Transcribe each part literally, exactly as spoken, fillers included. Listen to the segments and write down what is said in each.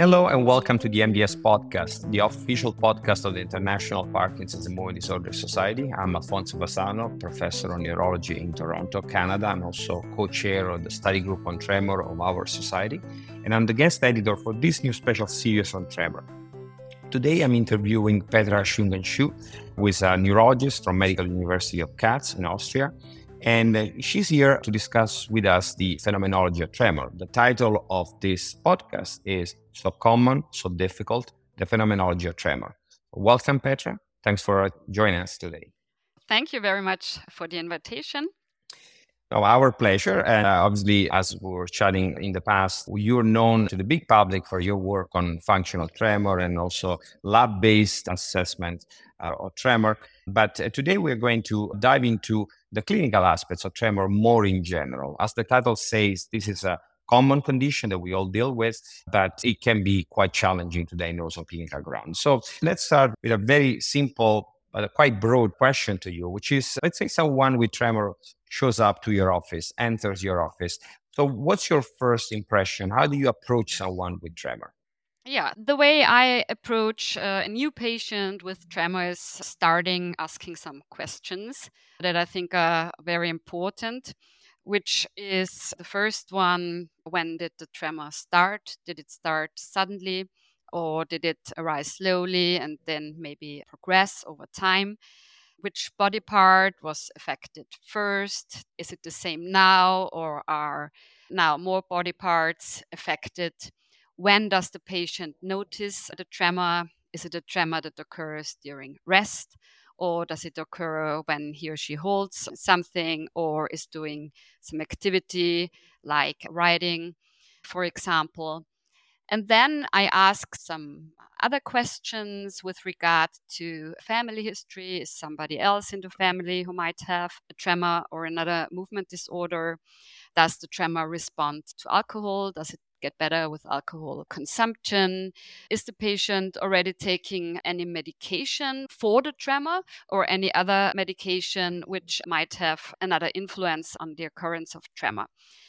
Hello and welcome to the M D S podcast, the official podcast of the International Parkinson's and Movement Disorder Society. I'm Alfonso Bassano, professor of neurology in Toronto, Canada, and also co-chair of the study group on tremor of our society. And I'm the guest editor for this new special series on tremor. Today, I'm interviewing Petra Schungen-Schuh, who is a neurologist from Medical University of Graz in Austria. And uh, she's here to discuss with us the phenomenology of tremor. The title of this podcast is So Common, So Difficult, the Phenomenology of Tremor. Welcome, Petra. Thanks for joining us today. Thank you very much for the invitation. Oh, our pleasure. And uh, obviously, as we were chatting in the past, you're known to the big public for your work on functional tremor and also lab-based assessment uh, of tremor. But uh, today we're going to dive into the clinical aspects of tremor more in general. As the title says, this is a common condition that we all deal with, but it can be quite challenging to diagnose on clinical ground. So let's start with a very simple but a quite broad question to you, which is, let's say someone with tremor shows up to your office, enters your office. So what's your first impression? How do you approach someone with tremor? Yeah, the way I approach uh, a new patient with tremor is starting asking some questions that I think are very important, which is the first one: when did the tremor start? Did it start suddenly, or did it arise slowly and then maybe progress over time? Which body part was affected first? Is it the same now, or are now more body parts affected? When does the patient notice the tremor? Is it a tremor that occurs during rest, or does it occur when he or she holds something or is doing some activity like riding, for example? And then I ask some other questions with regard to family history. Is somebody else in the family who might have a tremor or another movement disorder? Does the tremor respond to alcohol? Does it get better with alcohol consumption? Is the patient already taking any medication for the tremor or any other medication which might have another influence on the occurrence of tremor?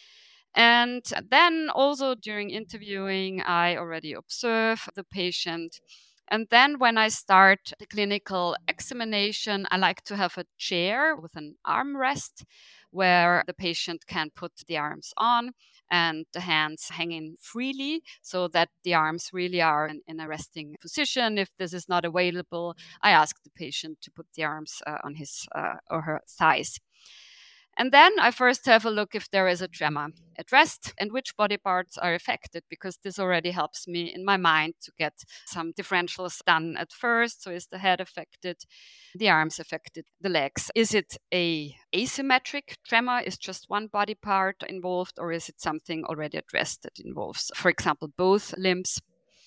And then also during interviewing, I already observe the patient. And then when I start the clinical examination, I like to have a chair with an armrest where the patient can put the arms on and the hands hanging freely so that the arms really are in, in a resting position. If this is not available, I ask the patient to put the arms uh, on his uh, or her thighs. And then I first have a look if there is a tremor at rest and which body parts are affected, because this already helps me in my mind to get some differentials done at first. So is the head affected, the arms affected, the legs? Is it a asymmetric tremor? Is just one body part involved, or is it something already addressed that involves, for example, both limbs?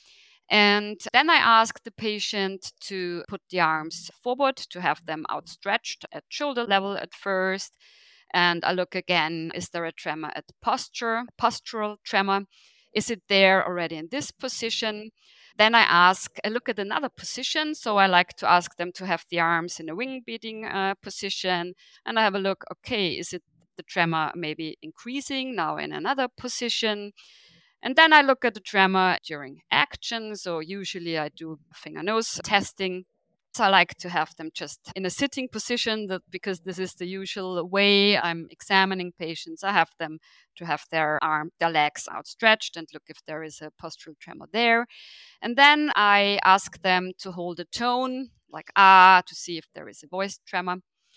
And then I ask the patient to put the arms forward, to have them outstretched at shoulder level at first. And I look again, is there a tremor at posture, postural tremor? Is it there already in this position? Then I ask, I look at another position. So I like to ask them to have the arms in a wing beating uh, position. And I have a look, okay, is it the tremor maybe increasing now in another position? And then I look at the tremor during action. So usually I do finger nose testing. So I like to have them just in a sitting position, that because this is the usual way I'm examining patients. I have them to have their arm, their legs outstretched and look if there is a postural tremor there. And then I ask them to hold a tone like ah to see if there is a voice tremor.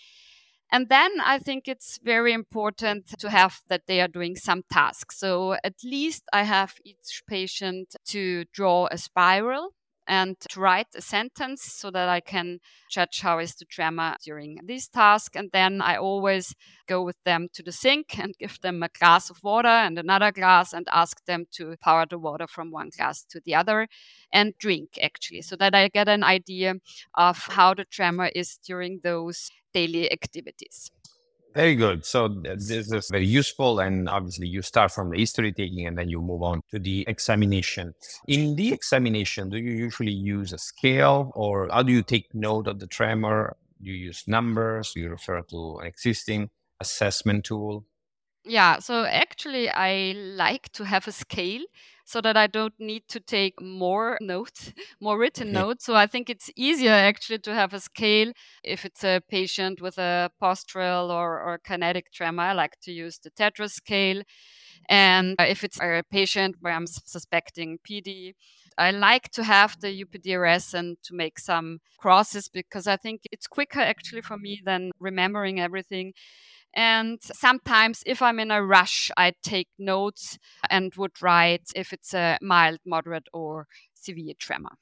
And then I think it's very important to have that they are doing some tasks. So at least I have each patient to draw a spiral and to write a sentence so that I can judge how is the tremor during this task. And then I always go with them to the sink and give them a glass of water and another glass and ask them to pour the water from one glass to the other and drink, actually, so that I get an idea of how the tremor is during those daily activities. Very good. So th- this is very useful. And obviously you start from the history taking and then you move on to the examination. In the examination, do you usually use a scale or how do you take note of the tremor? Do you use numbers? Do you refer to an existing assessment tool? Yeah, so actually, I like to have a scale so that I don't need to take more notes, more written notes. So I think it's easier actually to have a scale if it's a patient with a postural or, or kinetic tremor. I like to use the Tetra scale. And if it's a patient where I'm suspecting P D, I like to have the U P D R S and to make some crosses because I think it's quicker actually for me than remembering everything. And sometimes, if I'm in a rush, I take notes and would write if it's a mild, moderate, or severe tremor.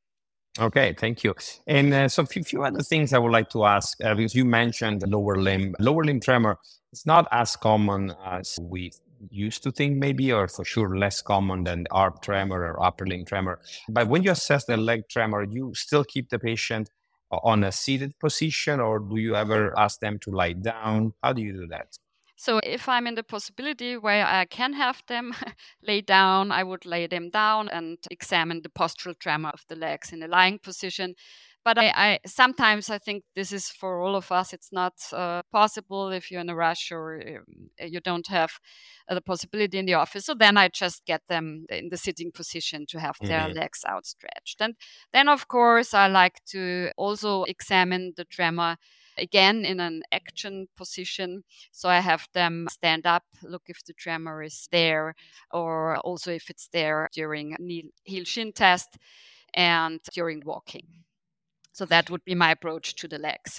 Okay, thank you. And uh, so a few, few other things I would like to ask, uh, because you mentioned lower limb. Lower limb tremor is not as common as we used to think maybe, or for sure less common than arm tremor or upper limb tremor. But when you assess the leg tremor, you still keep the patient on a seated position, or do you ever ask them to lie down? How do you do that? So if I'm in the possibility where I can have them lay down, I would lay them down and examine the postural tremor of the legs in a lying position. But I, I sometimes I think this is for all of us. It's not uh, possible if you're in a rush or um, you don't have uh, the possibility in the office. So then I just get them in the sitting position to have their Mhm. legs outstretched. And then, of course, I like to also examine the tremor again in an action position. So I have them stand up, look if the tremor is there, or also if it's there during knee heel shin test and during walking. So that would be my approach to the legs.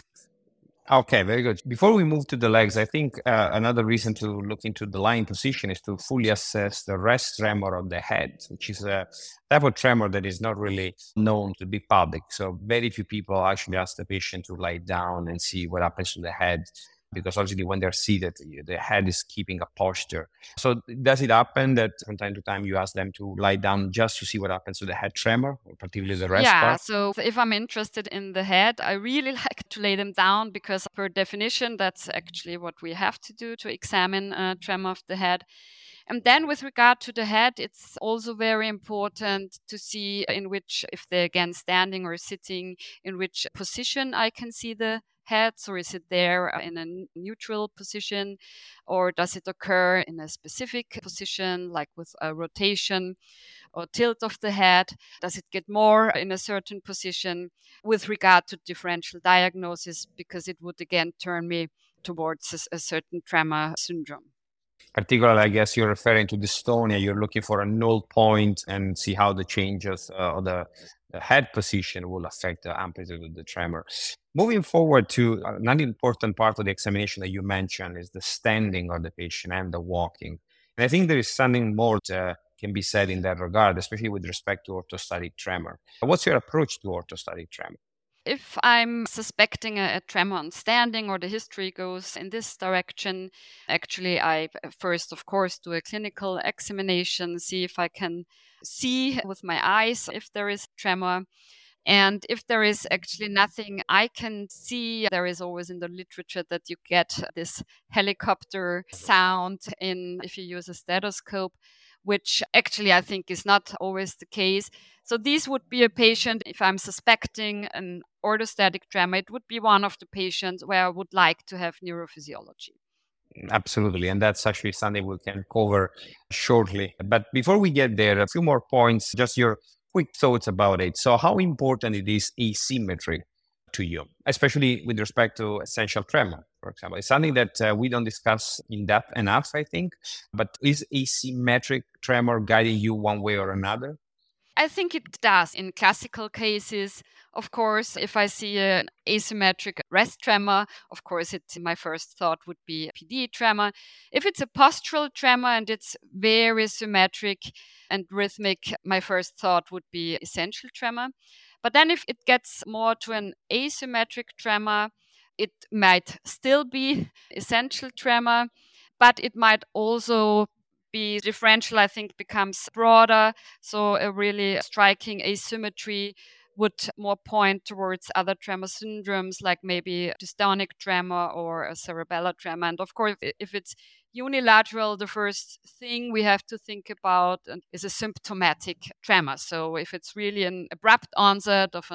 Okay, very good. Before we move to the legs, I think uh, another reason to look into the lying position is to fully assess the rest tremor of the head, which is a type of tremor that is not really known to the big public. So very few people actually ask the patient to lie down and see what happens to the head, because obviously when they're seated, the head is keeping a posture. So does it happen that from time to time you ask them to lie down just to see what happens to the head tremor, or particularly the rest Yeah, part? so if I'm interested in the head, I really like to lay them down because, per definition, that's actually what we have to do to examine a tremor of the head. And then, with regard to the head, it's also very important to see in which, if they're again standing or sitting, in which position I can see the head. So, is it there in a neutral position, or does it occur in a specific position, like with a rotation or tilt of the head? Does it get more in a certain position with regard to differential diagnosis? Because it would again turn me towards a, a certain tremor syndrome. Particularly, I guess you're referring to dystonia. You're looking for a null point and see how the changes uh, of the, the head position will affect the amplitude of the tremor. Moving forward to another important part of the examination that you mentioned is the standing of the patient and the walking. And I think there is something more that can be said in that regard, especially with respect to orthostatic tremor. What's your approach to orthostatic tremor? If I'm suspecting a, a tremor on standing or the history goes in this direction, actually, I first, of course, do a clinical examination, see if I can see with my eyes if there is tremor. And if there is actually nothing I can see, there is always in the literature that you get this helicopter sound in if you use a stethoscope, which actually I think is not always the case. So these would be a patient, if I'm suspecting an orthostatic tremor, it would be one of the patients where I would like to have neurophysiology. Absolutely. And that's actually something we can cover shortly. But before we get there, a few more points, just your quick thoughts about it. So, how important it is asymmetry to you, especially with respect to essential tremor, for example? It's something that uh, we don't discuss in depth enough, I think. But is asymmetric tremor guiding you one way or another? I think it does in classical cases. Of course, if I see an asymmetric rest tremor, of course, it, my first thought would be P D tremor. If it's a postural tremor and it's very symmetric and rhythmic, my first thought would be essential tremor. But then if it gets more to an asymmetric tremor, it might still be essential tremor, but it might also be differential, I think, becomes broader. So a really striking asymmetry would more point towards other tremor syndromes, like maybe dystonic tremor or a cerebellar tremor. And of course, if it's unilateral, the first thing we have to think about is a symptomatic tremor. So if it's really an abrupt onset of an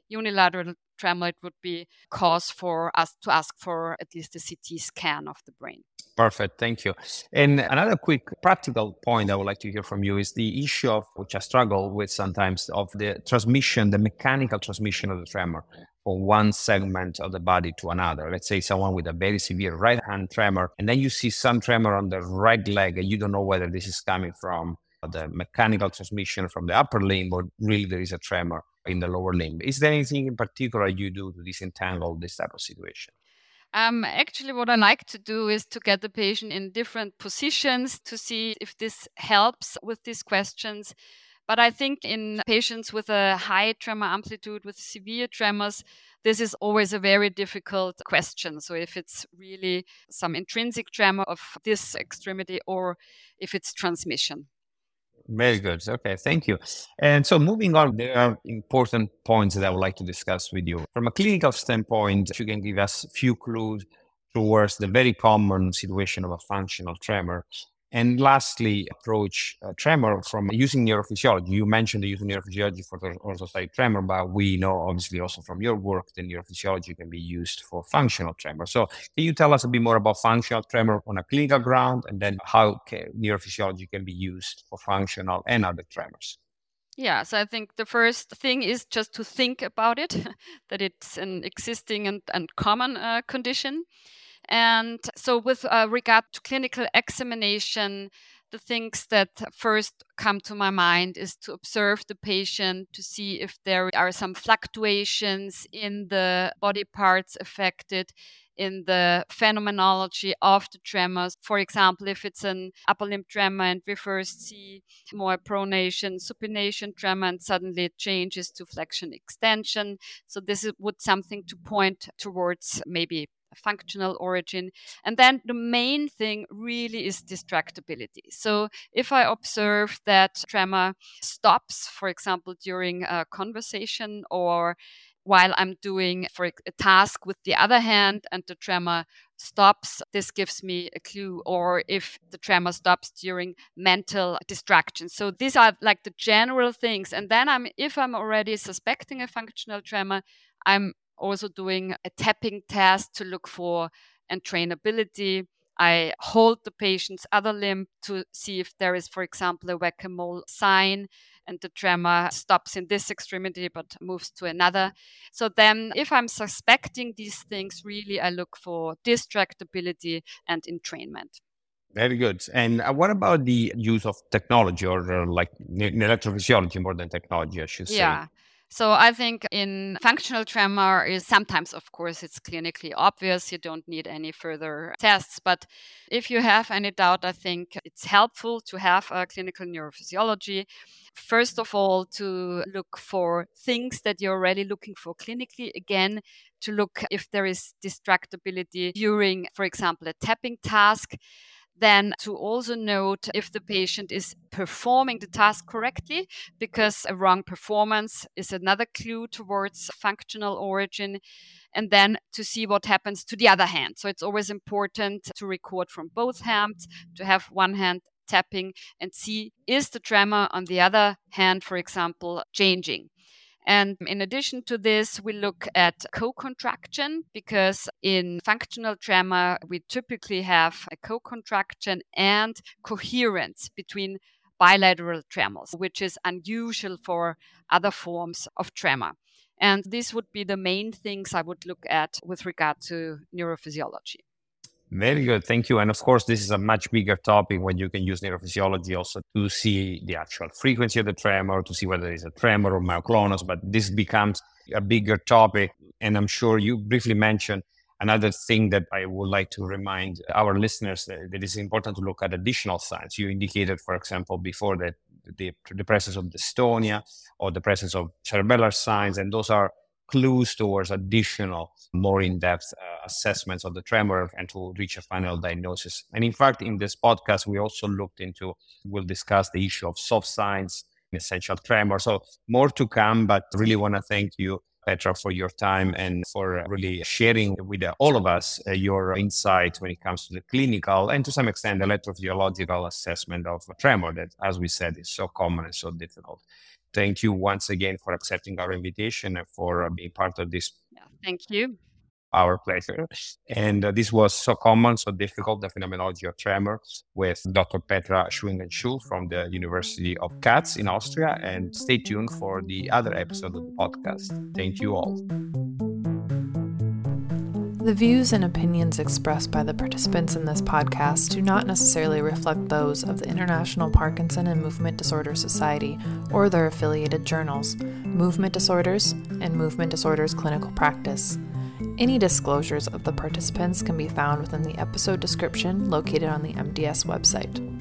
unilateral tremor, it would be cause for us to ask for at least a C T scan of the brain. Perfect. Thank you. And another quick practical point I would like to hear from you is the issue of, which I struggle with sometimes, of the transmission, the mechanical transmission of the tremor from one segment of the body to another. Let's say someone with a very severe right hand tremor, and then you see some tremor on the right leg, and you don't know whether this is coming from the mechanical transmission from the upper limb or really there is a tremor in the lower limb. Is there anything in particular you do to disentangle this type of situation? Um, actually, what I like to do is to get the patient in different positions to see if this helps with these questions. But I think in patients with a high tremor amplitude, with severe tremors, this is always a very difficult question. So if it's really some intrinsic tremor of this extremity or if it's transmission. Very good. Okay, thank you. And so moving on, there are important points that I would like to discuss with you. From a clinical standpoint, you can give us a few clues towards the very common situation of a functional tremor. And lastly, approach uh, tremor from using neurophysiology. You mentioned the use of neurophysiology for the orthostatic tremor, but we know obviously also from your work that neurophysiology can be used for functional tremor. So can you tell us a bit more about functional tremor on a clinical ground, and then how can, neurophysiology can be used for functional and other tremors? Yeah, so I think the first thing is just to think about it, that it's an existing and, and common uh, condition. And so, with uh, regard to clinical examination, the things that first come to my mind is to observe the patient to see if there are some fluctuations in the body parts affected, in the phenomenology of the tremors. For example, if it's an upper limb tremor and we first see more pronation, supination tremor, and suddenly it changes to flexion extension. So this is, would something to point towards maybe a functional origin. And then the main thing really is distractibility. So if I observe that tremor stops, for example, during a conversation or while I'm doing for a task with the other hand and the tremor stops, this gives me a clue. Or if the tremor stops during mental distraction. So these are like the general things. And then I'm, if I'm already suspecting a functional tremor, I'm also doing a tapping test to look for entrainability. I hold the patient's other limb to see if there is, for example, a whack-a-mole sign and the tremor stops in this extremity but moves to another. So then if I'm suspecting these things, really I look for distractibility and entrainment. Very good. And uh, what about the use of technology or uh, like ne- electrophysiology more than technology, I should say? Yeah. So I think in functional tremor is sometimes, of course, it's clinically obvious. You don't need any further tests. But if you have any doubt, I think it's helpful to have a clinical neurophysiology. First of all, to look for things that you're already looking for clinically. Again, to look if there is distractibility during, for example, a tapping task. Then to also note if the patient is performing the task correctly, because a wrong performance is another clue towards functional origin. And then to see what happens to the other hand. So it's always important to record from both hands, to have one hand tapping and see, is the tremor on the other hand, for example, changing? And in addition to this, we look at co-contraction, because in functional tremor, we typically have a co-contraction and coherence between bilateral tremors, which is unusual for other forms of tremor. And these would be the main things I would look at with regard to neurophysiology. Very good. Thank you. And of course, this is a much bigger topic when you can use neurophysiology also to see the actual frequency of the tremor, to see whether there is a tremor or myoclonus. But this becomes a bigger topic. And I'm sure you briefly mentioned another thing that I would like to remind our listeners that, that it's important to look at additional signs. You indicated, for example, before that the, the presence of dystonia or the presence of cerebellar signs, and those are clues towards additional, more in-depth uh, assessments of the tremor and to reach a final diagnosis. And in fact, in this podcast, we also looked into, we'll discuss the issue of soft signs in essential tremor. So more to come, but really want to thank you, Petra, for your time and for really sharing with uh, all of us uh, your insight when it comes to the clinical and to some extent electrophysiological assessment of tremor that, as we said, is so common and so difficult. thank you once again for accepting our invitation and for being part of this. Yeah, thank you. Our pleasure. And uh, this was So Common, So Difficult, the Phenomenology of Tremor with Doctor Petra Schwingen-Schul from the University of Katz in Austria. And stay tuned for the other episode of the podcast. Thank you all. The views and opinions expressed by the participants in this podcast do not necessarily reflect those of the International Parkinson and Movement Disorder Society or their affiliated journals, Movement Disorders and Movement Disorders Clinical Practice. Any disclosures of the participants can be found within the episode description located on the M D S website.